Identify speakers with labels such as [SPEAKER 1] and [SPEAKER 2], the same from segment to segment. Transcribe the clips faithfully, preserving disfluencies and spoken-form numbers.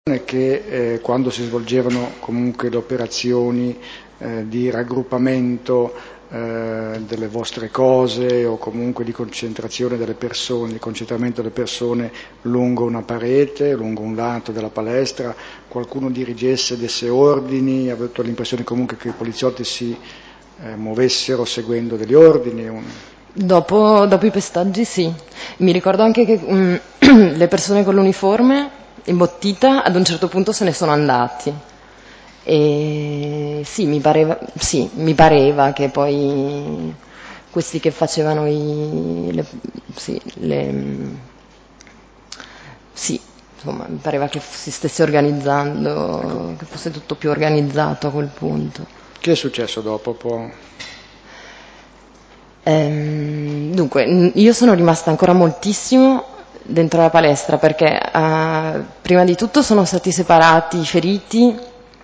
[SPEAKER 1] che eh, quando si svolgevano comunque le operazioni eh, di raggruppamento eh, delle vostre cose o comunque di concentrazione delle persone, di concentramento delle persone lungo una parete, lungo un lato della palestra, qualcuno dirigesse, desse ordini, avete avuto l'impressione comunque che i poliziotti si eh, muovessero seguendo degli ordini? Un...
[SPEAKER 2] Dopo, dopo i pestaggi sì, mi ricordo anche che um, le persone con l'uniforme imbottita ad un certo punto se ne sono andati e sì mi pareva, sì, mi pareva che poi questi che facevano i, le, sì, le, sì, insomma mi pareva che si stesse organizzando, ecco, che fosse tutto più organizzato a quel punto.
[SPEAKER 1] Che è successo dopo? Può...
[SPEAKER 2] Ehm, dunque, io sono rimasta ancora moltissimo dentro la palestra perché uh, prima di tutto sono stati separati i feriti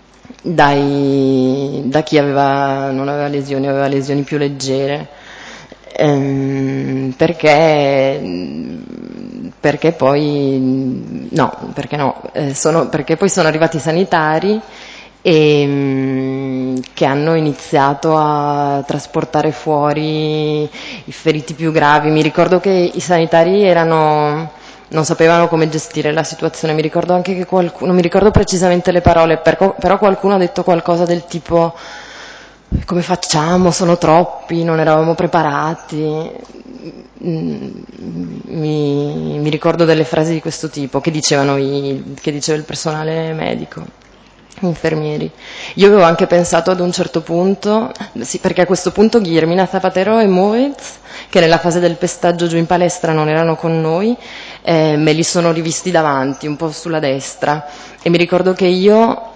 [SPEAKER 2] dai, da chi aveva, non aveva lesioni, aveva lesioni più leggere, ehm, perché, perché poi no, perché no, eh, sono, perché poi sono arrivati i sanitari e che hanno iniziato a trasportare fuori i feriti più gravi. Mi ricordo che i sanitari erano, non sapevano come gestire la situazione, mi ricordo anche che qualcuno, non mi ricordo precisamente le parole, però qualcuno ha detto qualcosa del tipo come facciamo, sono troppi, non eravamo preparati. Mi, mi ricordo delle frasi di questo tipo che dicevano i, che diceva il personale medico, infermieri. Io avevo anche pensato ad un certo punto, sì, perché a questo punto Guillermina Zapatero e Moez, che nella fase del pestaggio giù in palestra non erano con noi, eh, me li sono rivisti davanti, un po' sulla destra, e mi ricordo che io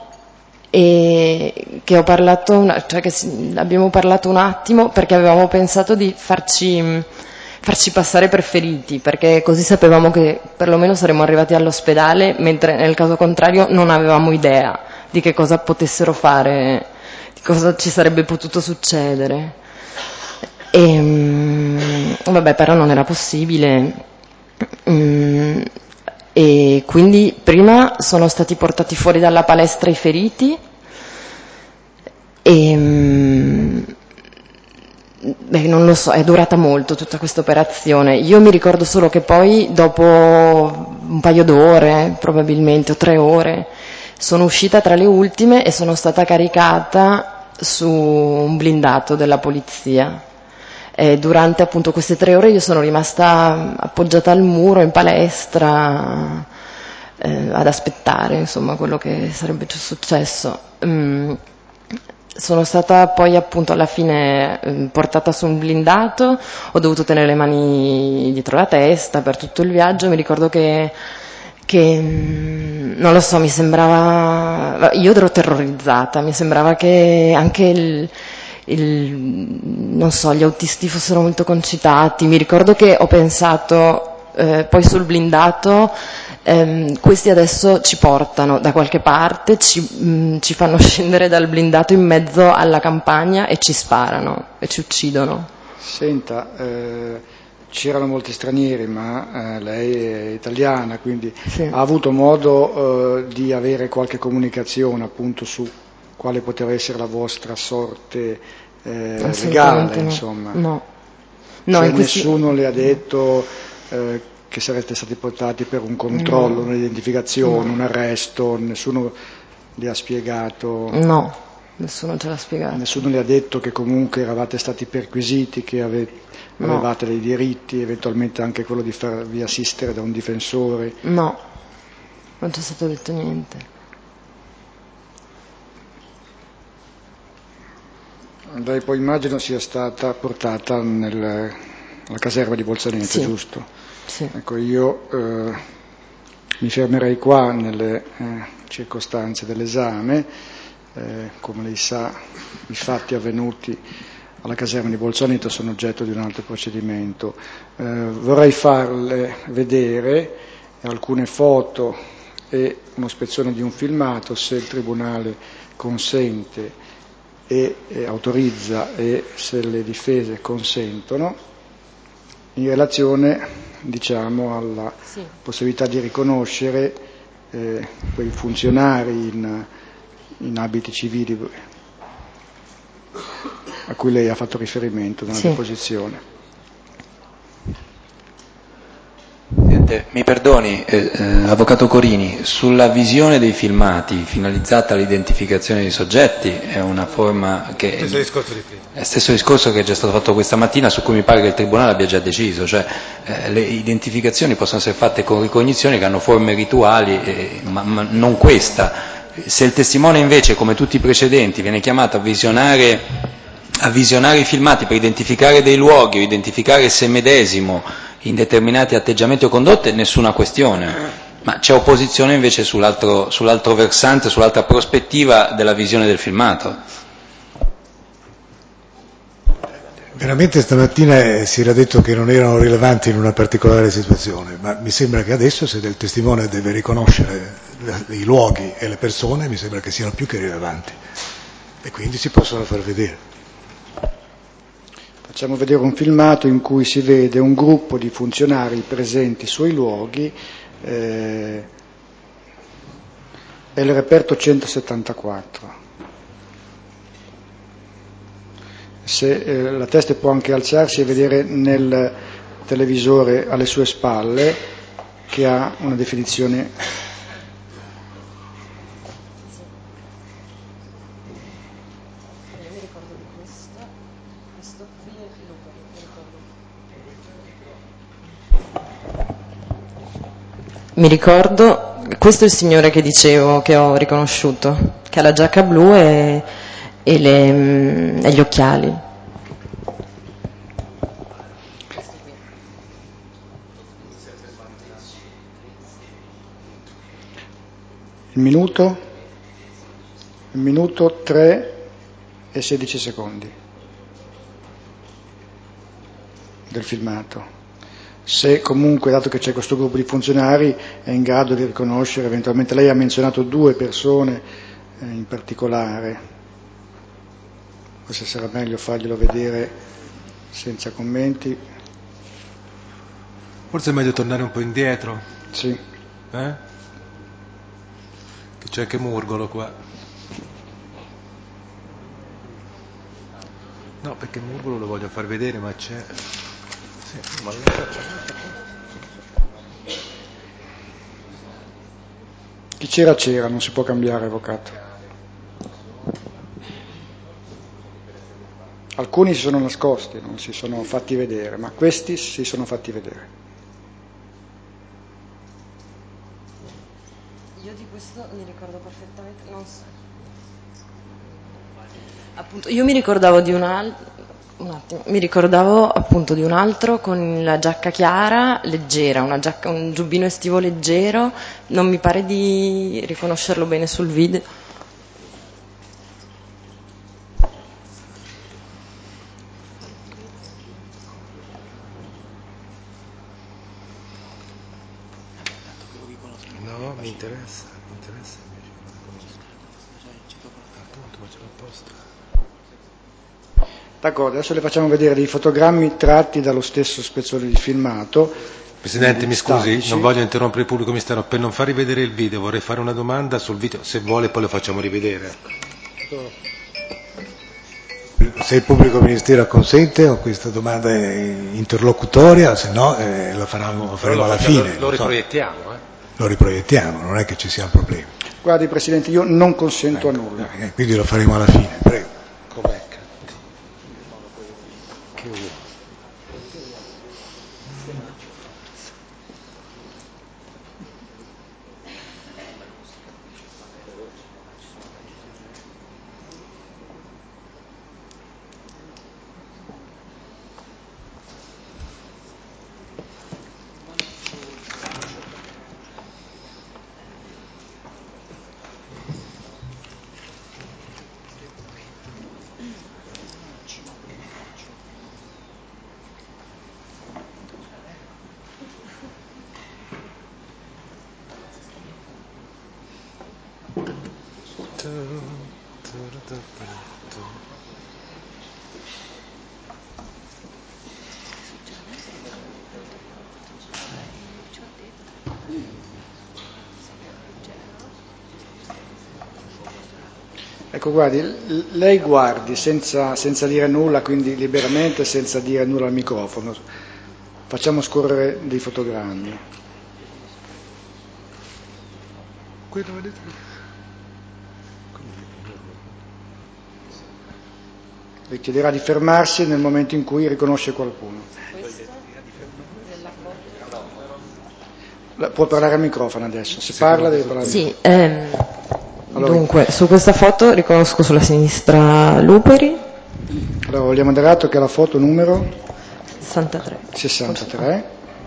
[SPEAKER 2] e che ho parlato, una, cioè che abbiamo parlato un attimo perché avevamo pensato di farci, farci passare per feriti, perché così sapevamo che perlomeno saremmo arrivati all'ospedale, mentre nel caso contrario non avevamo idea di che cosa potessero fare, di cosa ci sarebbe potuto succedere. E, vabbè, però non era possibile. Mm, e quindi prima sono stati portati fuori dalla palestra i feriti e beh, non lo so, è durata molto tutta questa operazione. Io mi ricordo solo che poi dopo un paio d'ore, probabilmente, o tre ore, sono uscita tra le ultime e sono stata caricata su un blindato della polizia. E durante appunto queste tre ore io sono rimasta appoggiata al muro in palestra eh, ad aspettare insomma quello che sarebbe successo. Mm, sono stata poi appunto alla fine eh, portata su un blindato, ho dovuto tenere le mani dietro la testa per tutto il viaggio, mi ricordo che che non lo so, mi sembrava, io ero terrorizzata, mi sembrava che anche il, il, non so, gli autisti fossero molto concitati. Mi ricordo che ho pensato eh, poi sul blindato, ehm, questi adesso ci portano da qualche parte, ci, mh, ci fanno scendere dal blindato in mezzo alla campagna e ci sparano e ci uccidono.
[SPEAKER 1] Senta, eh, c'erano molti stranieri, ma eh, lei è italiana, quindi
[SPEAKER 2] Sì.
[SPEAKER 1] ha avuto modo eh, di avere qualche comunicazione appunto su quale poteva essere la vostra sorte eh, legale,
[SPEAKER 2] No.
[SPEAKER 1] insomma.
[SPEAKER 2] No. No,
[SPEAKER 1] Cioè
[SPEAKER 2] in questi...
[SPEAKER 1] nessuno le ha detto eh, che sareste stati portati per un controllo,
[SPEAKER 2] No.
[SPEAKER 1] un'identificazione,
[SPEAKER 2] No.
[SPEAKER 1] un arresto, nessuno le ha spiegato...
[SPEAKER 2] No, nessuno ce l'ha spiegato.
[SPEAKER 1] Nessuno le ha detto che comunque eravate stati perquisiti, che ave-
[SPEAKER 2] No.
[SPEAKER 1] avevate dei diritti, eventualmente anche quello di farvi assistere da un difensore?
[SPEAKER 2] No, non c'è stato detto niente.
[SPEAKER 1] Lei poi immagino sia stata portata nella caserma di Bolzaneto,
[SPEAKER 2] Sì.
[SPEAKER 1] giusto?
[SPEAKER 2] Sì.
[SPEAKER 1] Ecco, io eh, mi fermerei qua nelle eh, circostanze dell'esame. Eh, come lei sa, i fatti avvenuti alla caserma di Bolzaneto sono oggetto di un altro procedimento. Eh, vorrei farle vedere alcune foto e un'ispezione di un filmato, se il Tribunale consente e, e autorizza e se le difese consentono, in relazione, diciamo, alla
[SPEAKER 2] Sì.
[SPEAKER 1] possibilità di riconoscere eh, quei funzionari in, in abiti civili a cui lei ha fatto riferimento nella
[SPEAKER 2] sì.
[SPEAKER 1] deposizione.
[SPEAKER 3] Mi perdoni, eh, eh, Avvocato Corini, sulla visione dei filmati finalizzata all'identificazione dei soggetti è una forma che
[SPEAKER 4] stesso discorso di prima.
[SPEAKER 3] è lo stesso discorso che è già stato fatto questa mattina, su cui mi pare che il Tribunale abbia già deciso, cioè eh, le identificazioni possono essere fatte con ricognizioni che hanno forme rituali, eh, ma, ma non questa. Se il testimone invece, come tutti i precedenti, viene chiamato a visionare, a visionare i filmati per identificare dei luoghi o identificare se medesimo in determinati atteggiamenti o condotte, nessuna questione, ma c'è opposizione invece sull'altro, sull'altro versante, sull'altra prospettiva della visione del filmato.
[SPEAKER 4] Veramente stamattina si era detto che non erano rilevanti in una particolare situazione, ma mi sembra che adesso, se il testimone deve riconoscere i luoghi e le persone, mi sembra che siano più che rilevanti e quindi si possono far vedere.
[SPEAKER 1] Facciamo vedere un filmato in cui si vede un gruppo di funzionari presenti sui luoghi, eh, è il reperto centosettantaquattro. Se eh, la testa può anche alzarsi e vedere nel televisore alle sue spalle, che ha una definizione.
[SPEAKER 2] Mi ricordo, questo è il signore che dicevo, che ho riconosciuto, che ha la giacca blu e, e, le, mm, e gli occhiali.
[SPEAKER 1] Il minuto? Il minuto tre e sedici secondi del filmato. Se comunque, dato che c'è questo gruppo di funzionari, è in grado di riconoscere eventualmente, lei ha menzionato due persone eh, in particolare, forse sarà meglio farglielo vedere senza commenti.
[SPEAKER 4] Forse è meglio tornare un po' indietro.
[SPEAKER 1] Sì.
[SPEAKER 4] Eh? Che c'è anche Murgolo qua. No, perché Murgolo lo voglio far vedere, ma c'è... Sì, ma lo faccio.
[SPEAKER 1] Chi c'era c'era, non si può cambiare, avvocato. Alcuni si sono nascosti, non si sono fatti vedere, ma questi si sono fatti vedere.
[SPEAKER 2] Io di questo mi ricordo perfettamente, non so. Appunto, io mi ricordavo di un altro, un attimo, mi ricordavo appunto di un altro con la giacca chiara, leggera, una giacca, un giubbino estivo leggero, non mi pare di riconoscerlo bene sul video.
[SPEAKER 4] No, mi interessa, mi interessa invece che lo riconosco. Appunto, facciamo apposta.
[SPEAKER 1] D'accordo, adesso le facciamo vedere dei fotogrammi tratti dallo stesso spezzone di filmato.
[SPEAKER 4] Presidente, mi scusi,
[SPEAKER 1] statici.
[SPEAKER 4] non voglio interrompere il pubblico ministero, per non far rivedere il video vorrei fare una domanda sul video, se vuole poi lo facciamo rivedere. Se il pubblico ministero consente, o questa domanda è interlocutoria, se no eh, lo, faranno, lo faremo alla fine.
[SPEAKER 5] Lo, lo riproiettiamo, eh?
[SPEAKER 4] Lo riproiettiamo, non è che ci sia un problema.
[SPEAKER 1] Guardi Presidente, io non consento
[SPEAKER 4] ecco,
[SPEAKER 1] a nulla.
[SPEAKER 4] Eh, quindi lo faremo alla fine, prego.
[SPEAKER 5] Com'è? Che uomo.
[SPEAKER 1] Ecco, guardi, l- lei guardi senza, senza dire nulla, quindi liberamente, senza dire nulla al microfono. Facciamo scorrere dei fotogrammi. Le chiederà di fermarsi nel momento in cui riconosce qualcuno. Può parlare al microfono adesso, se parla deve parlare al
[SPEAKER 2] Sì,
[SPEAKER 1] microfono.
[SPEAKER 2] ehm,
[SPEAKER 1] Allora,
[SPEAKER 2] dunque, su questa foto riconosco sulla sinistra Luperi,
[SPEAKER 1] allora vogliamo dare atto che è la foto numero
[SPEAKER 2] sessantatré.
[SPEAKER 1] sessantatré,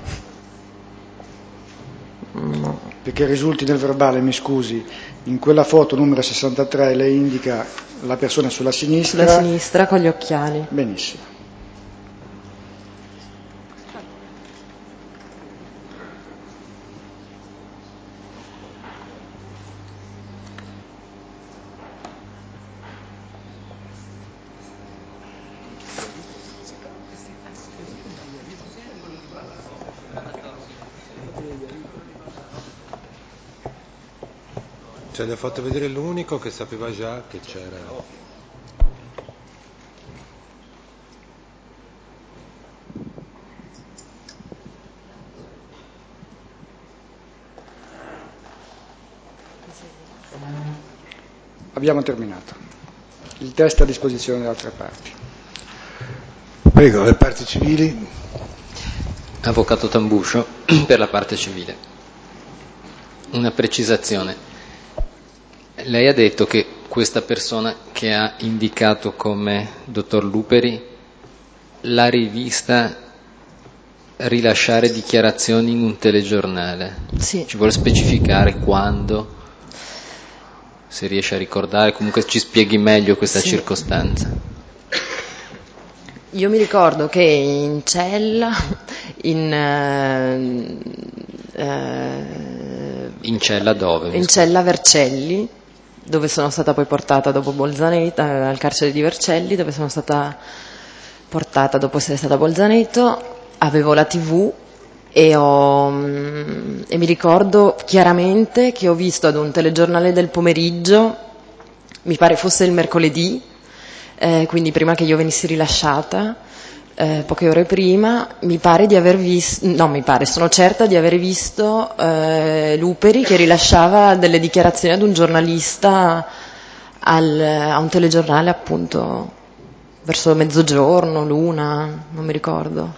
[SPEAKER 2] No.
[SPEAKER 1] perché risulti nel verbale, mi scusi, in quella foto numero sessantatré lei indica la persona sulla sinistra.
[SPEAKER 2] Sulla sinistra con gli occhiali.
[SPEAKER 1] Benissimo.
[SPEAKER 5] Ci hanno fatto vedere l'unico che sapeva già che c'era.
[SPEAKER 1] Abbiamo terminato. Il test è a disposizione delle altre parti.
[SPEAKER 4] Prego, le parti civili.
[SPEAKER 6] Avvocato Tambuscio, per la parte civile. Una precisazione. Lei ha detto che questa persona che ha indicato come dottor Luperi l'ha rivista rilasciare dichiarazioni in un telegiornale.
[SPEAKER 2] Sì.
[SPEAKER 6] Ci vuole specificare quando, se riesce a ricordare, comunque ci spieghi meglio questa
[SPEAKER 2] Sì.
[SPEAKER 6] circostanza.
[SPEAKER 2] Io mi ricordo che in cella, in, eh, eh,
[SPEAKER 6] In cella dove?
[SPEAKER 2] in cella Vercelli, dove sono stata poi portata dopo Bolzaneto, eh, al carcere di Vercelli, dove sono stata portata dopo essere stata a Bolzaneto, avevo la tivù e, ho, mm, e mi ricordo chiaramente che ho visto ad un telegiornale del pomeriggio, mi pare fosse il mercoledì, eh, quindi prima che io venissi rilasciata, eh, poche ore prima, mi pare di aver visto, no mi pare, sono certa di aver visto eh, Luperi che rilasciava delle dichiarazioni ad un giornalista al, a un telegiornale appunto verso mezzogiorno, l'una, non mi ricordo.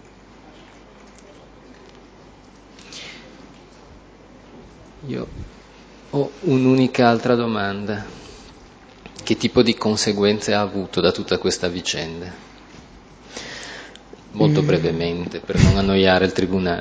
[SPEAKER 6] Io ho un'unica altra domanda. Che tipo di conseguenze ha avuto da tutta questa vicenda? Molto
[SPEAKER 2] Mm.
[SPEAKER 6] brevemente, per non annoiare il tribunale.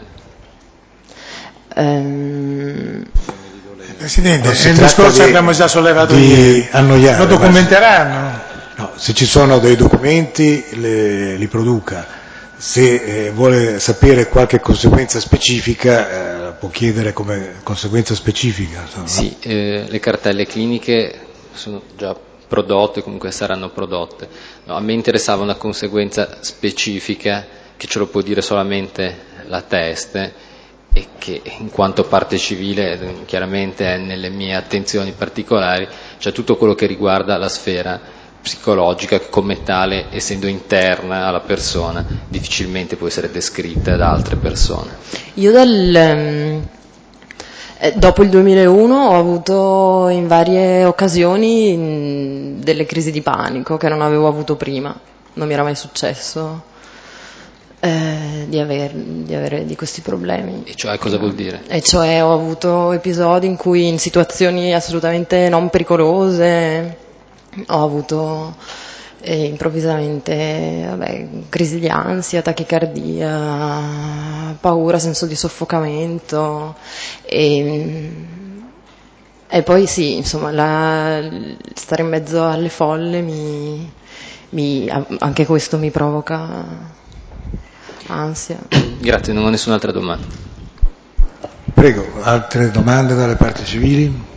[SPEAKER 2] Ehm,
[SPEAKER 7] Presidente,
[SPEAKER 4] Non si
[SPEAKER 7] il
[SPEAKER 4] tratta
[SPEAKER 7] discorso
[SPEAKER 4] di-
[SPEAKER 7] abbiamo già sollevato
[SPEAKER 4] di
[SPEAKER 7] ieri.
[SPEAKER 4] annoiare,
[SPEAKER 7] Lo documenteranno?
[SPEAKER 4] No, se ci sono dei documenti le- li produca, se eh, vuole sapere qualche conseguenza specifica eh, può chiedere come conseguenza specifica. Insomma.
[SPEAKER 6] Sì, eh, le cartelle cliniche sono già prodotte, comunque saranno prodotte. No, a me interessava una conseguenza specifica, che ce lo può dire solamente la teste, e che in quanto parte civile eh, chiaramente è nelle mie attenzioni particolari, cioè tutto quello che riguarda la sfera psicologica che come tale, essendo interna alla persona, difficilmente può essere descritta da altre persone.
[SPEAKER 2] Io dal, ehm, eh, dopo il duemilauno ho avuto in varie occasioni mh, delle crisi di panico che non avevo avuto prima, non mi era mai successo eh, di, aver, di avere di questi problemi.
[SPEAKER 6] E cioè cosa vuol dire?
[SPEAKER 2] E cioè ho avuto episodi in cui in situazioni assolutamente non pericolose ho avuto eh, improvvisamente vabbè, crisi di ansia, tachicardia, paura, senso di soffocamento e, e poi sì, insomma, la, stare in mezzo alle folle mi, mi, anche questo mi provoca ansia.
[SPEAKER 6] Grazie, non ho nessun'altra domanda.
[SPEAKER 4] Prego, altre domande dalle parti civili?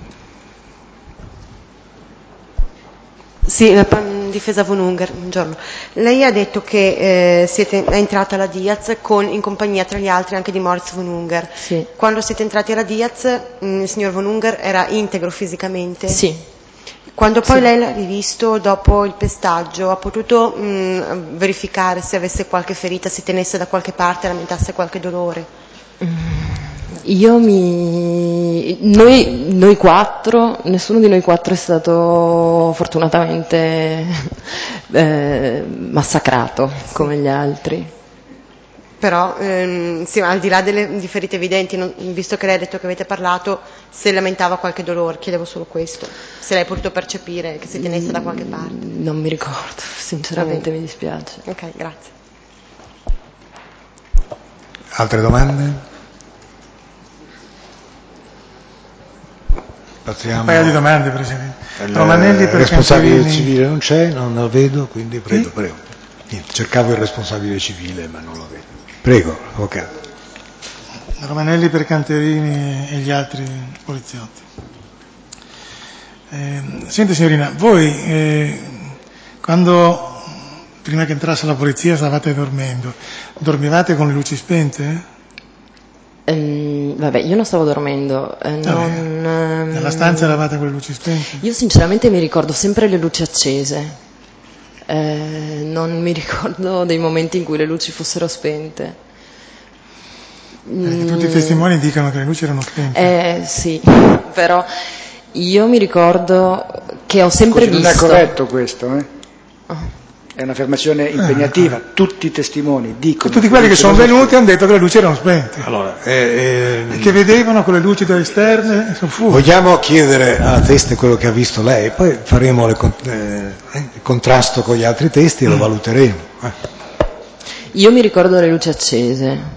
[SPEAKER 8] Sì, la difesa von Unger, buongiorno. Lei ha detto che eh, siete, è entrata alla Diaz con, in compagnia tra gli altri anche di Moritz von Unger.
[SPEAKER 2] Sì.
[SPEAKER 8] Quando siete entrati alla Diaz, mh, il signor von Unger era integro fisicamente?
[SPEAKER 2] Sì.
[SPEAKER 8] Quando poi
[SPEAKER 2] Sì.
[SPEAKER 8] lei l'ha rivisto dopo il pestaggio, ha potuto mh, verificare se avesse qualche ferita, si tenesse da qualche parte, lamentasse qualche dolore?
[SPEAKER 2] Io mi... Noi, noi quattro, nessuno di noi quattro è stato fortunatamente eh, massacrato come gli altri.
[SPEAKER 8] Però, ehm, sì, al di là delle di ferite evidenti, non- visto che lei ha detto che avete parlato, se lamentava qualche dolore, chiedevo solo questo. Se lei ha potuto percepire che si tenesse da qualche parte.
[SPEAKER 2] Non mi ricordo, sinceramente mi dispiace.
[SPEAKER 8] Ok, grazie.
[SPEAKER 4] Altre domande? Passiamo.
[SPEAKER 7] Un paio di domande, Presidente.
[SPEAKER 4] Il
[SPEAKER 7] Romanelli per
[SPEAKER 4] responsabile
[SPEAKER 7] Canterini.
[SPEAKER 4] civile non c'è, non lo vedo, quindi prego, prego. Niente, cercavo il responsabile civile, ma non lo vedo. Prego, avvocato.
[SPEAKER 7] Romanelli per Canterini e gli altri poliziotti. Eh, senta signorina, voi eh, quando prima che entrasse la polizia stavate dormendo, dormivate con le luci spente?
[SPEAKER 2] Ehm, vabbè, io non stavo dormendo. eh, non, ehm,
[SPEAKER 7] Nella stanza eravate con le luci spente?
[SPEAKER 2] Io sinceramente mi ricordo sempre le luci accese. Eh, non mi ricordo dei momenti in cui le luci fossero spente.
[SPEAKER 7] Perché tutti i testimoni dicono che le luci erano spente.
[SPEAKER 2] Eh sì, però io mi ricordo che ho sempre
[SPEAKER 1] Scusi, non
[SPEAKER 2] visto...
[SPEAKER 1] è corretto questo, eh?
[SPEAKER 2] Oh.
[SPEAKER 1] È un'affermazione impegnativa. Tutti i testimoni dicono...
[SPEAKER 7] Tutti quelli che sono
[SPEAKER 1] sono
[SPEAKER 7] venuti hanno detto che le luci erano spente.
[SPEAKER 4] Allora, eh,
[SPEAKER 7] E che vedevano con le luci da esterne sul fumo.
[SPEAKER 4] vogliamo chiedere alla testa quello che ha visto lei, poi faremo le con- eh, il contrasto con gli altri testi e lo valuteremo. Eh.
[SPEAKER 2] Io mi ricordo le luci accese,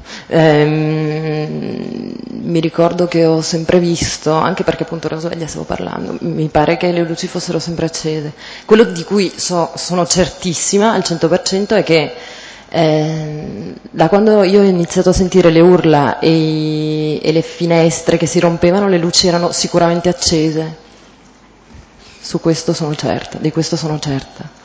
[SPEAKER 2] Ehm, mi ricordo che ho sempre visto, anche perché appunto ero sveglia, stavo parlando, mi pare che le luci fossero sempre accese. Quello di cui so- sono certissima al cento per cento è che ehm, da quando io ho iniziato a sentire le urla e, i- e le finestre che si rompevano, le luci erano sicuramente accese. Su questo sono certa, di questo sono certa.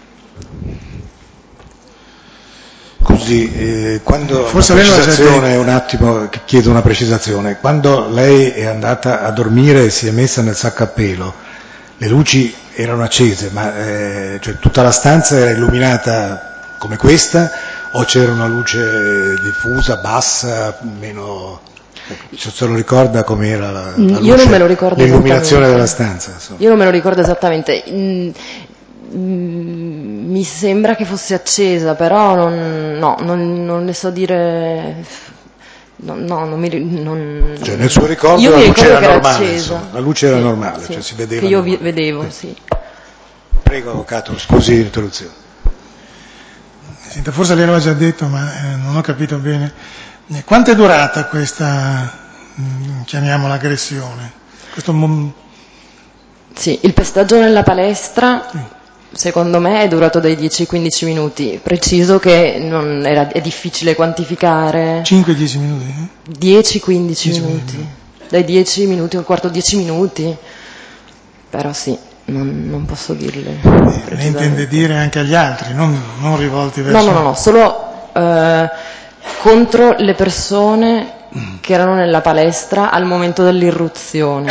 [SPEAKER 4] Così, eh, quando
[SPEAKER 7] Forse
[SPEAKER 4] una
[SPEAKER 7] lei lo ha già
[SPEAKER 4] precisazione, un attimo, che chiedo una precisazione. Quando lei è andata a dormire e si è messa nel sacco a pelo, le luci erano accese, ma eh, cioè, tutta la stanza era illuminata come questa o c'era una luce diffusa, bassa, meno... Se se lo ricorda com'era la, la luce,
[SPEAKER 2] Io non me lo ricordo
[SPEAKER 4] l'illuminazione
[SPEAKER 2] esattamente.
[SPEAKER 4] della stanza? Insomma.
[SPEAKER 2] Io non me lo ricordo esattamente. Mm, mm, mi sembra che fosse accesa, però non, no, non, non le so dire. No, no, non mi ri- non...
[SPEAKER 4] Cioè, nel suo ricordo
[SPEAKER 2] io
[SPEAKER 4] la
[SPEAKER 2] mi
[SPEAKER 4] luce
[SPEAKER 2] ricordo
[SPEAKER 4] era
[SPEAKER 2] che era
[SPEAKER 4] normale,
[SPEAKER 2] accesa.
[SPEAKER 4] insomma, la luce era
[SPEAKER 2] Sì,
[SPEAKER 4] normale,
[SPEAKER 2] sì,
[SPEAKER 4] cioè si vedeva
[SPEAKER 2] che io vi-
[SPEAKER 4] normale.
[SPEAKER 2] vedevo, sì.
[SPEAKER 4] Prego, avvocato, scusi l'interruzione.
[SPEAKER 7] Senta, forse lei lo ha già detto, ma eh, non ho capito bene. Eh, Quanto è durata questa, mm, chiamiamola, aggressione? Questo mom-
[SPEAKER 2] Sì, il pestaggio nella palestra, secondo me, è durato dai dieci ai quindici minuti. Preciso che non era, è difficile quantificare.
[SPEAKER 7] cinque dieci minuti? Eh?
[SPEAKER 2] dieci quindici
[SPEAKER 7] dieci
[SPEAKER 2] minuti.
[SPEAKER 7] minuti.
[SPEAKER 2] Dai dieci minuti al quarto dieci minuti. Però sì, non, non posso dirle.
[SPEAKER 7] Lei intende
[SPEAKER 2] precisamente.
[SPEAKER 7] dire anche agli altri, non, non rivolti
[SPEAKER 2] No,
[SPEAKER 7] verso...
[SPEAKER 2] no, no, no, solo eh, contro le persone che erano nella palestra al momento dell'irruzione.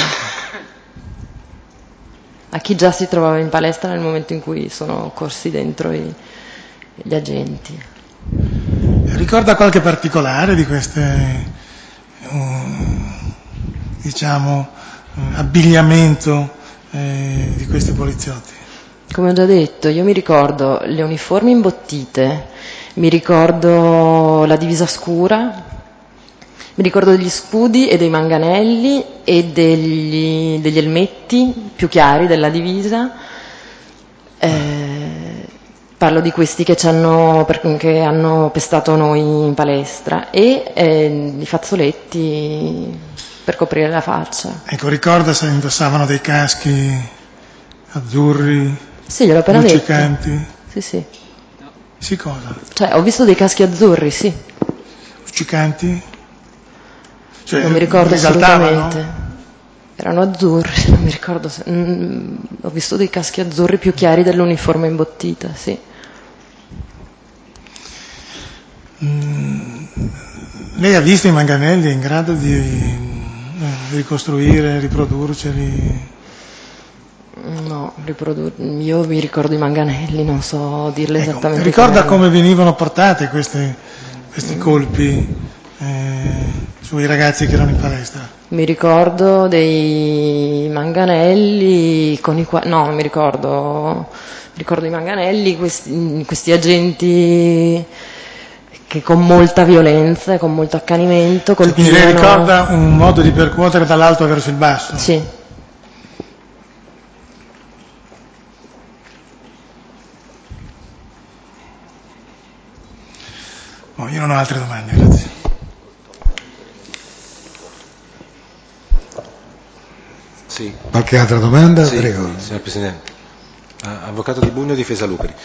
[SPEAKER 2] A chi già si trovava in palestra nel momento in cui sono corsi dentro i- gli agenti.
[SPEAKER 7] Ricorda qualche particolare di queste, um, diciamo, um, abbigliamento eh, di questi poliziotti?
[SPEAKER 2] Come ho già detto, io mi ricordo le uniformi imbottite, mi ricordo la divisa scura, mi ricordo degli scudi e dei manganelli e degli, degli elmetti più chiari della divisa. Eh, parlo di questi che, ci hanno, per- che hanno pestato noi in palestra e eh, i fazzoletti per coprire la faccia.
[SPEAKER 7] Ecco, ricorda se indossavano dei caschi azzurri,
[SPEAKER 2] Sì, gliel'ho appena detto.
[SPEAKER 7] luccicanti?
[SPEAKER 2] Sì, sì.
[SPEAKER 7] Sì, cosa?
[SPEAKER 2] Cioè, ho visto dei caschi azzurri, sì.
[SPEAKER 7] Luccicanti? Cioè,
[SPEAKER 2] Non mi ricordo
[SPEAKER 7] risaltavano?
[SPEAKER 2] assolutamente. Erano azzurri, non mi ricordo se... mm, ho visto dei caschi azzurri più chiari dell'uniforme imbottita, sì.
[SPEAKER 7] Mm, lei ha visto i manganelli, è in grado di eh, ricostruire, riprodurceli?
[SPEAKER 2] No, Riprodur- io mi ricordo i manganelli, non so dirle
[SPEAKER 7] Ecco,
[SPEAKER 2] esattamente.
[SPEAKER 7] ricorda come venivano portati questi, questi colpi eh, sui ragazzi che erano in palestra?
[SPEAKER 2] Mi ricordo dei manganelli con i quali, no, non mi ricordo, mi ricordo i manganelli, questi, questi agenti che con molta violenza e con molto accanimento
[SPEAKER 7] Quindi
[SPEAKER 2] colpivano.
[SPEAKER 7] lei ricorda un modo di percuotere dall'alto verso il basso?
[SPEAKER 2] Sì.
[SPEAKER 7] Oh, io non ho altre domande, grazie.
[SPEAKER 5] Sì.
[SPEAKER 4] Qualche altra domanda?
[SPEAKER 5] Sì,
[SPEAKER 4] Prego.
[SPEAKER 5] signor Presidente. Ah, avvocato Di Bugno, difesa Lucari.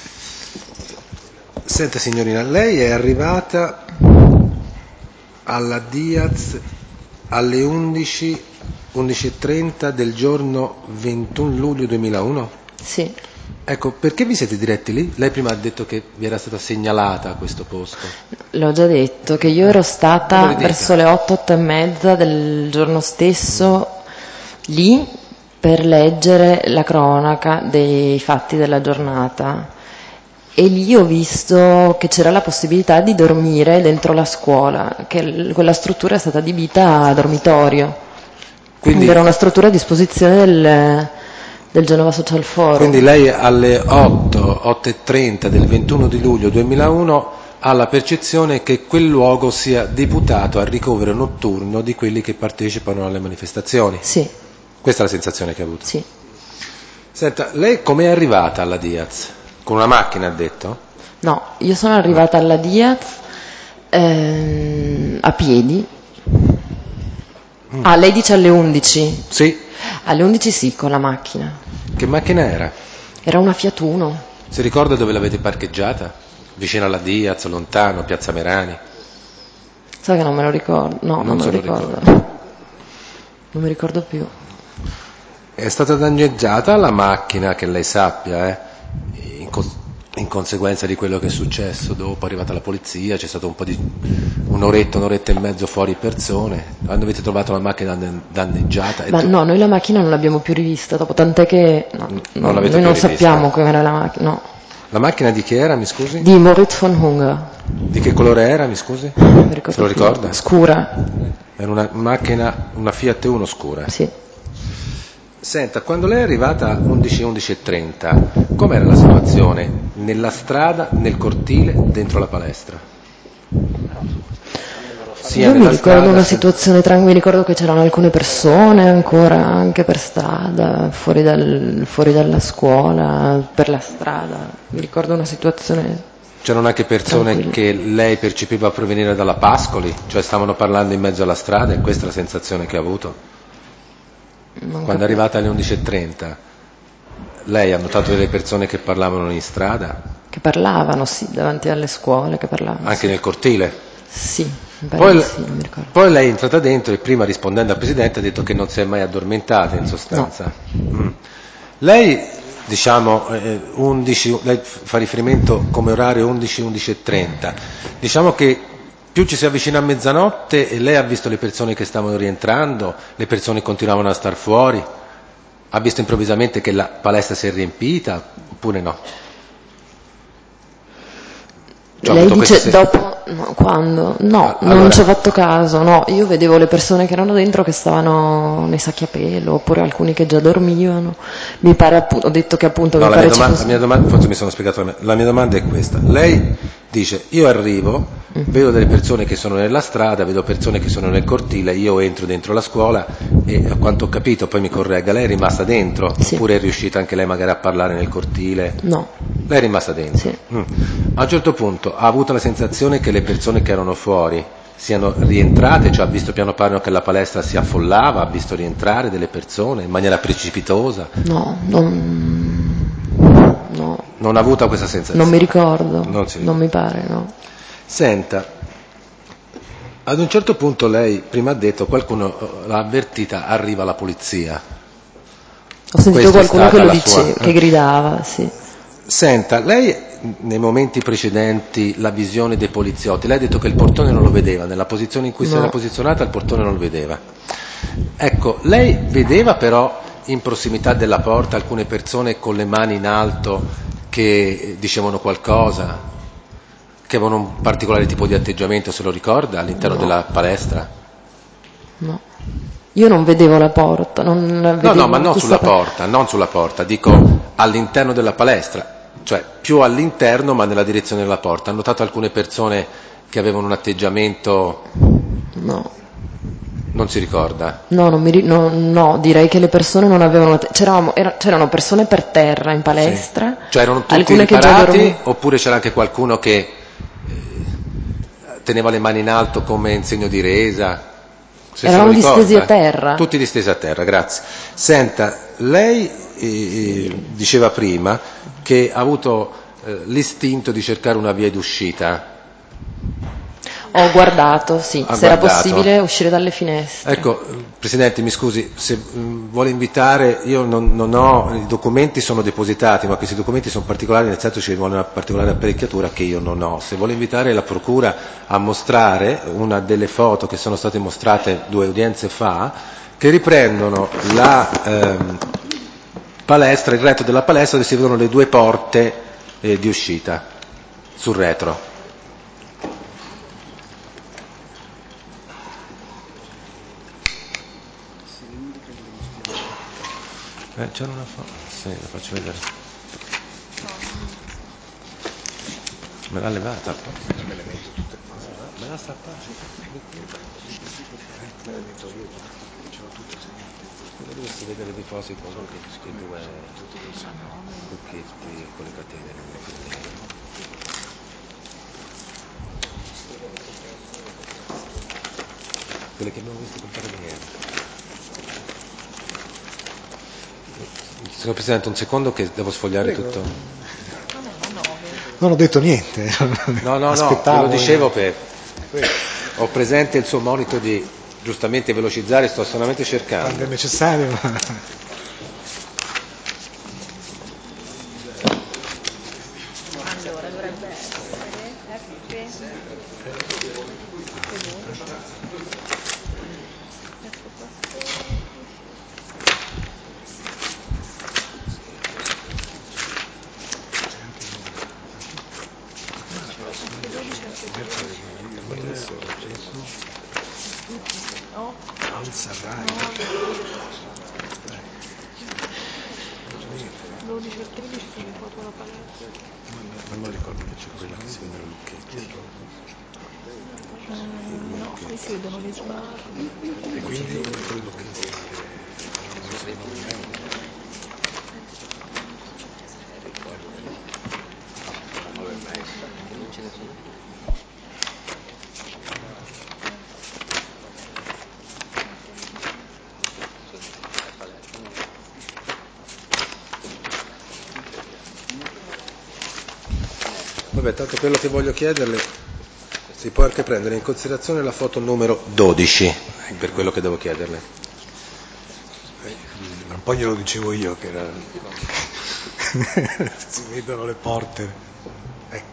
[SPEAKER 5] Senta signorina, lei è arrivata alla Diaz alle undici, undici e trenta del giorno ventuno luglio duemilauno?
[SPEAKER 2] Sì.
[SPEAKER 5] Ecco, perché vi siete diretti lì? Lei prima ha detto che vi era stata segnalata a questo posto.
[SPEAKER 2] L'ho già detto, che io ero stata verso le otto, otto e mezza del giorno stesso lì per leggere la cronaca dei fatti della giornata e lì ho visto che c'era la possibilità di dormire dentro la scuola, che l- quella struttura è stata adibita a dormitorio.
[SPEAKER 5] Quindi,
[SPEAKER 2] Quindi era una struttura a disposizione del, del Genova Social Forum.
[SPEAKER 5] quindi lei alle otto, otto e trenta del ventuno di luglio duemilauno ha la percezione che quel luogo sia deputato al ricovero notturno di quelli che partecipano alle manifestazioni.
[SPEAKER 2] Sì.
[SPEAKER 5] Questa è la sensazione che ha avuto?
[SPEAKER 2] Sì.
[SPEAKER 5] Senta, lei com'è arrivata alla Diaz? Con una macchina, ha detto?
[SPEAKER 2] No, io sono arrivata alla Diaz ehm, a piedi.
[SPEAKER 5] Mm.
[SPEAKER 2] Ah, lei dice alle undici?
[SPEAKER 5] Sì.
[SPEAKER 2] Alle undici sì, con la macchina.
[SPEAKER 5] Che macchina era?
[SPEAKER 2] Era una Fiat Uno.
[SPEAKER 5] Si ricorda dove l'avete parcheggiata? Vicino alla Diaz, lontano, Piazza Merani?
[SPEAKER 2] Sa che non me lo ricordo? No, non,
[SPEAKER 5] Non
[SPEAKER 2] me
[SPEAKER 5] se
[SPEAKER 2] lo
[SPEAKER 5] lo
[SPEAKER 2] ricordo.
[SPEAKER 5] ricorda.
[SPEAKER 2] Non mi ricordo più.
[SPEAKER 5] È stata danneggiata la macchina, che lei sappia, eh? in, cos- in conseguenza di quello che è successo. Dopo è arrivata la polizia, c'è stato un po' di un'oretta, un'oretta e mezzo fuori persone. Quando avete trovato la macchina danne- danneggiata? E
[SPEAKER 2] Ma
[SPEAKER 5] tu-
[SPEAKER 2] no, noi la macchina non l'abbiamo più rivista, dopo tant'è che no,
[SPEAKER 5] Non
[SPEAKER 2] no,
[SPEAKER 5] l'avete
[SPEAKER 2] noi
[SPEAKER 5] più
[SPEAKER 2] non
[SPEAKER 5] rivista?
[SPEAKER 2] sappiamo com'era la macchina. No.
[SPEAKER 5] La macchina di chi era, mi scusi?
[SPEAKER 2] Di Moritz von Hunger.
[SPEAKER 5] Di che colore era, mi scusi?
[SPEAKER 2] Non mi ricordo
[SPEAKER 5] Se lo
[SPEAKER 2] più.
[SPEAKER 5] ricorda?
[SPEAKER 2] Scura.
[SPEAKER 5] Era una macchina, una Fiat Uno scura.
[SPEAKER 2] Sì.
[SPEAKER 5] Senta, quando lei è arrivata undici, undici e trenta, com'era la situazione? Nella strada, nel cortile, dentro la palestra? Sia
[SPEAKER 2] Io mi
[SPEAKER 5] nella
[SPEAKER 2] ricordo
[SPEAKER 5] strada,
[SPEAKER 2] una
[SPEAKER 5] sia-
[SPEAKER 2] situazione tranquilla, mi ricordo che c'erano alcune persone ancora anche per strada, fuori, dal, fuori dalla scuola, per la strada. Mi ricordo una situazione.
[SPEAKER 5] C'erano anche persone
[SPEAKER 2] Tranquillo.
[SPEAKER 5] che lei percepiva provenire dalla Pascoli, cioè stavano parlando in mezzo alla strada, e questa è la sensazione che ha avuto?
[SPEAKER 2] Non
[SPEAKER 5] Quando è
[SPEAKER 2] capisco.
[SPEAKER 5] arrivata alle undici e trenta, lei ha notato delle persone che parlavano in strada,
[SPEAKER 2] Che parlavano, sì, davanti alle scuole, che parlavano.
[SPEAKER 5] anche
[SPEAKER 2] sì.
[SPEAKER 5] nel cortile?
[SPEAKER 2] Sì, mi pare
[SPEAKER 5] Poi,
[SPEAKER 2] di sì, non mi ricordo.
[SPEAKER 5] poi lei è entrata dentro e prima, rispondendo al Presidente, ha detto che non si è mai addormentata, in sostanza. Mm. Lei, diciamo, eh, undici, lei fa riferimento come orario undici, undici e trenta, diciamo che più ci si avvicina a mezzanotte e lei ha visto le persone che stavano rientrando, le persone continuavano a star fuori, ha visto improvvisamente che la palestra si è riempita, oppure no? Cioè, ha
[SPEAKER 2] Lei
[SPEAKER 5] avuto
[SPEAKER 2] dice
[SPEAKER 5] questa sen-
[SPEAKER 2] dopo, no, quando? No,
[SPEAKER 5] Ah,
[SPEAKER 2] non
[SPEAKER 5] allora-
[SPEAKER 2] ci ho fatto caso, no, io vedevo le persone che erano dentro che stavano nei sacchi a pelo, oppure alcuni che già dormivano, mi pare appunto, ho detto che appunto
[SPEAKER 5] No,
[SPEAKER 2] mi
[SPEAKER 5] la
[SPEAKER 2] pare
[SPEAKER 5] mia,
[SPEAKER 2] ci
[SPEAKER 5] domanda,
[SPEAKER 2] fosse...
[SPEAKER 5] la mia domanda, forse mi sono spiegato la mia, la mia domanda è questa. Lei dice, io arrivo, vedo delle persone che sono nella strada, vedo persone che sono nel cortile, io entro dentro la scuola e a quanto ho capito, poi mi corregga, lei è rimasta dentro?
[SPEAKER 2] Sì.
[SPEAKER 5] Oppure è riuscita anche lei magari a parlare nel cortile?
[SPEAKER 2] No,
[SPEAKER 5] Lei è rimasta dentro?
[SPEAKER 2] Sì.
[SPEAKER 5] Mm. A un certo punto ha avuto la sensazione che le persone che erano fuori siano rientrate, cioè ha visto piano piano che la palestra si affollava, ha visto rientrare delle persone in maniera precipitosa?
[SPEAKER 2] no, non... no,
[SPEAKER 5] Non ha avuto questa sensazione?
[SPEAKER 2] non mi ricordo,
[SPEAKER 5] Non si
[SPEAKER 2] non mi pare, no.
[SPEAKER 5] Senta, ad un certo punto lei prima ha detto, qualcuno eh, l'ha avvertita, arriva la polizia.
[SPEAKER 2] Ho sentito
[SPEAKER 5] Questa è
[SPEAKER 2] qualcuno che
[SPEAKER 5] stata
[SPEAKER 2] lo
[SPEAKER 5] la
[SPEAKER 2] diceva,
[SPEAKER 5] sua-
[SPEAKER 2] che gridava, sì.
[SPEAKER 5] Senta, lei nei momenti precedenti la visione dei poliziotti, lei ha detto che il portone non lo vedeva, nella posizione in cui si
[SPEAKER 2] No.
[SPEAKER 5] era posizionata il portone non lo vedeva. Ecco, lei vedeva però in prossimità della porta alcune persone con le mani in alto che dicevano qualcosa, che avevano un particolare tipo di atteggiamento, se lo ricorda, all'interno
[SPEAKER 2] No.
[SPEAKER 5] della palestra?
[SPEAKER 2] No. Io non vedevo la porta, non
[SPEAKER 5] No,
[SPEAKER 2] vedevo
[SPEAKER 5] no, ma non
[SPEAKER 2] questa
[SPEAKER 5] sulla porta, non sulla porta, dico all'interno della palestra, cioè più all'interno ma nella direzione della porta. Ha notato alcune persone che avevano un atteggiamento...
[SPEAKER 2] No.
[SPEAKER 5] Non si ricorda?
[SPEAKER 2] No, non mi ri- no, no, direi che le persone non avevano... C'eravamo, era- c'erano persone per terra in palestra,
[SPEAKER 5] Cioè erano tutti
[SPEAKER 2] alcune che già
[SPEAKER 5] riparati
[SPEAKER 2] dormivano.
[SPEAKER 5] oppure c'era anche qualcuno che eh, teneva le mani in alto come in segno di resa? Se
[SPEAKER 2] Eravamo
[SPEAKER 5] se lo ricorda.
[SPEAKER 2] distesi a terra.
[SPEAKER 5] Tutti distesi a terra, grazie. Senta, lei eh, diceva prima che ha avuto eh, l'istinto di cercare una via d'uscita.
[SPEAKER 2] Ho guardato, sì,
[SPEAKER 5] Ha
[SPEAKER 2] se era
[SPEAKER 5] guardato.
[SPEAKER 2] possibile uscire dalle finestre.
[SPEAKER 5] Ecco, Presidente, mi scusi, se mh, vuole invitare, io non, non ho, i documenti sono depositati, ma questi documenti sono particolari, nel senso ci vuole una particolare apparecchiatura che io non ho. Se vuole invitare la Procura a mostrare una delle foto che sono state mostrate due udienze fa, che riprendono la ehm, palestra, il retro della palestra dove si vedono le due porte eh, di uscita sul retro. Eh, c'era una foto, sì, la faccio vedere. Me l'ha levata? Me l'ha strappata. Dovresti vedere di foto quello che c'è due cucchetti con le catene nelle catene. Quelle che abbiamo visto comprare ieri. Signor Presidente, un secondo che devo sfogliare
[SPEAKER 4] Prego.
[SPEAKER 5] tutto.
[SPEAKER 4] Non ho detto niente.
[SPEAKER 5] No, no, no, ve
[SPEAKER 4] Aspettavo.
[SPEAKER 5] lo dicevo per...
[SPEAKER 4] Prego.
[SPEAKER 5] Ho presente il suo monito di giustamente velocizzare, sto solamente cercando.
[SPEAKER 4] Quando è necessario. Ma...
[SPEAKER 9] Allora, dovrebbe essere F. dodici e tredici sono foto alla palestra.
[SPEAKER 5] Non mi ricordo che c'è quella che si vede lucchetti.
[SPEAKER 9] Eh, no, qui si vedono le sbarre.
[SPEAKER 5] E quindi quei lucchetti. Vabbè, tanto quello che voglio chiederle, si può anche prendere in considerazione la foto numero dodici, per quello che devo chiederle.
[SPEAKER 4] Un po' glielo dicevo io che era... si vedono le porte. Ecco.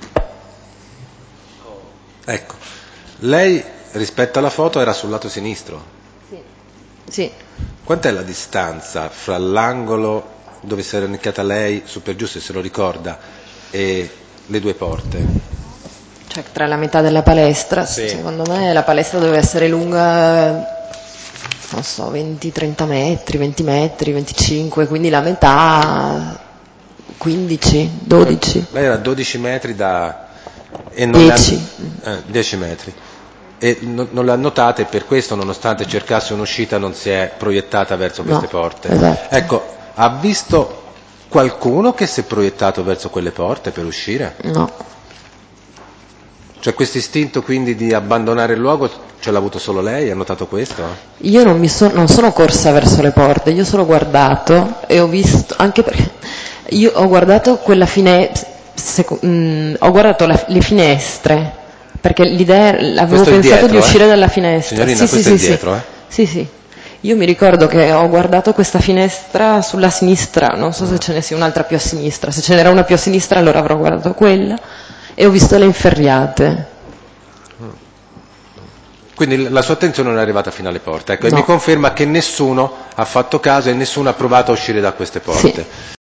[SPEAKER 5] Ecco, lei rispetto alla foto era sul lato sinistro.
[SPEAKER 2] Sì.
[SPEAKER 5] Quant'è la distanza fra l'angolo dove si era indicata lei, su per giù se se lo ricorda, e le due porte?
[SPEAKER 2] Cioè tra la metà della palestra,
[SPEAKER 5] Sì.
[SPEAKER 2] secondo me la palestra deve essere lunga, non so, venti trenta metri, venti metri, venticinque, quindi la metà quindici, dodici.
[SPEAKER 5] Lei era a dodici metri da... e non
[SPEAKER 2] dieci.
[SPEAKER 5] Le ha... eh, dieci metri. E non, non le ha notate, per questo nonostante cercasse un'uscita non si è proiettata verso queste
[SPEAKER 2] No,
[SPEAKER 5] porte.
[SPEAKER 2] esatto.
[SPEAKER 5] Ecco, ha visto qualcuno che si è proiettato verso quelle porte per uscire?
[SPEAKER 2] No.
[SPEAKER 5] Cioè questo istinto quindi di abbandonare il luogo ce l'ha avuto solo lei? Ha notato questo?
[SPEAKER 2] Io non, mi so, non sono corsa verso le porte, io solo guardato e ho visto, anche perché io ho guardato quella finestra, ho guardato la, le finestre, perché l'idea, avevo
[SPEAKER 5] Questo è
[SPEAKER 2] pensato
[SPEAKER 5] dietro,
[SPEAKER 2] di uscire
[SPEAKER 5] eh?
[SPEAKER 2] dalla finestra.
[SPEAKER 5] Signorina,
[SPEAKER 2] sì,
[SPEAKER 5] questo
[SPEAKER 2] sì,
[SPEAKER 5] è
[SPEAKER 2] sì,
[SPEAKER 5] dietro,
[SPEAKER 2] sì.
[SPEAKER 5] eh?
[SPEAKER 2] Sì, sì. Io mi ricordo che ho guardato questa finestra sulla sinistra, non so se ce ne sia un'altra più a sinistra, se ce n'era una più a sinistra allora avrò guardato quella e ho visto le inferriate.
[SPEAKER 5] Quindi la sua attenzione non è arrivata fino alle porte. Ecco,
[SPEAKER 2] No.
[SPEAKER 5] E mi conferma che nessuno ha fatto caso e nessuno ha provato a uscire da queste porte.
[SPEAKER 2] Sì.